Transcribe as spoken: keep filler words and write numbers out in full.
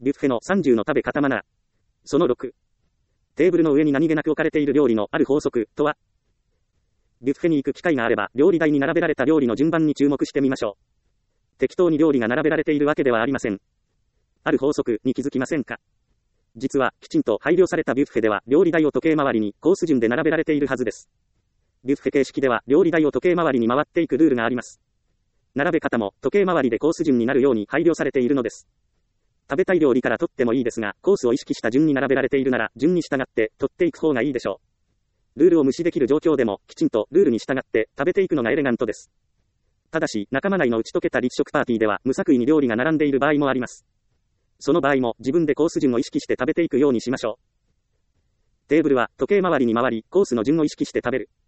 ビュッフェのさんじゅうの食べ方マナー。そのろく。テーブルの上に何気なく置かれている料理のある法則とは。ビュッフェに行く機会があれば、料理台に並べられた料理の順番に注目してみましょう。適当に料理が並べられているわけではありません。ある法則に気づきませんか？実は、きちんと配慮されたビュッフェでは、料理台を時計回りにコース順で並べられているはずです。ビュッフェ形式では、料理台を時計回りに回っていくルールがあります。並べ方も、時計回りでコース順になるように配慮されているのです。食べたい料理から取ってもいいですが、コースを意識した順に並べられているなら、順に従って取っていく方がいいでしょう。ルールを無視できる状況でも、きちんとルールに従って食べていくのがエレガントです。ただし、仲間内の打ち解けた立食パーティーでは、無作為に料理が並んでいる場合もあります。その場合も、自分でコース順を意識して食べていくようにしましょう。テーブルは、時計回りに回り、コースの順を意識して食べる。